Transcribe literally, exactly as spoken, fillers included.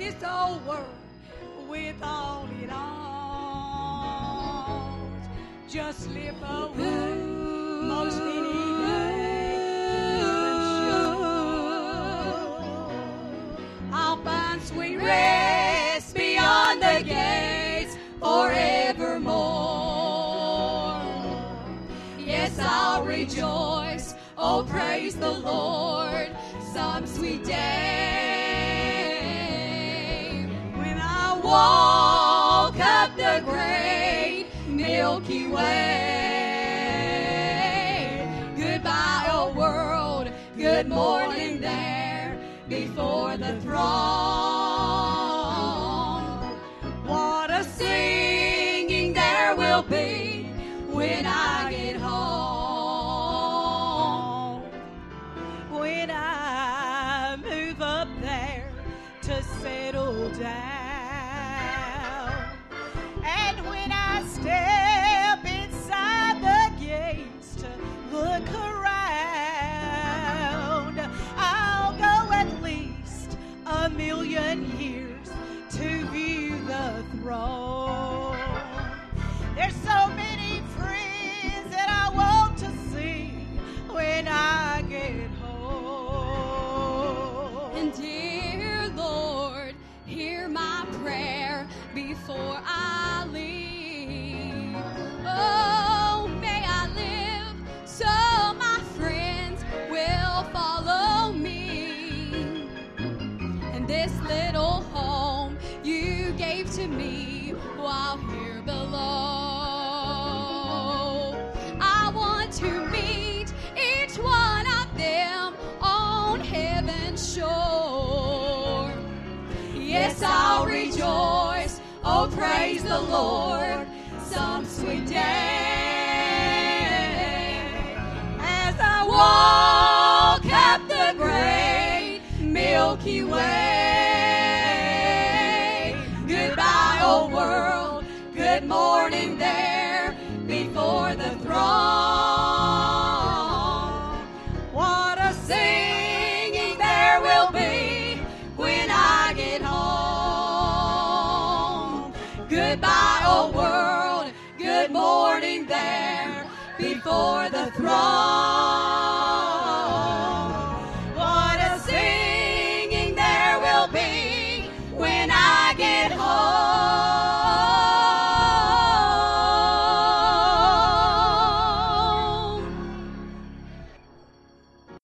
this old world with all it owns. Just slip away, most any I'll find sweet rest beyond the gates forevermore. Yes, I'll rejoice, oh praise the Lord, some sweet day. When I walk up the great Milky Way. Goodbye, old world, good morning there before the throne. What a singing there will be when I get home. When I move up there to settle down, and when I step inside the gates to look around, I'll go at least a million years to view the throne. There's so many friends that I want to see when I get home. And dear Lord, hear my prayer before I leave. Oh, may I live so my friends will follow me. And this little home you gave to me while here below, I want to meet each one of them on heaven's shore. Yes, I'll rejoice, oh praise the Lord, some sweet day. As I walk up the great Milky Way. Goodbye, old world, good morning there before the throne. What a singing there will be when I get home. Goodbye, old world, good morning there before the throne. What a singing there will be when I get home.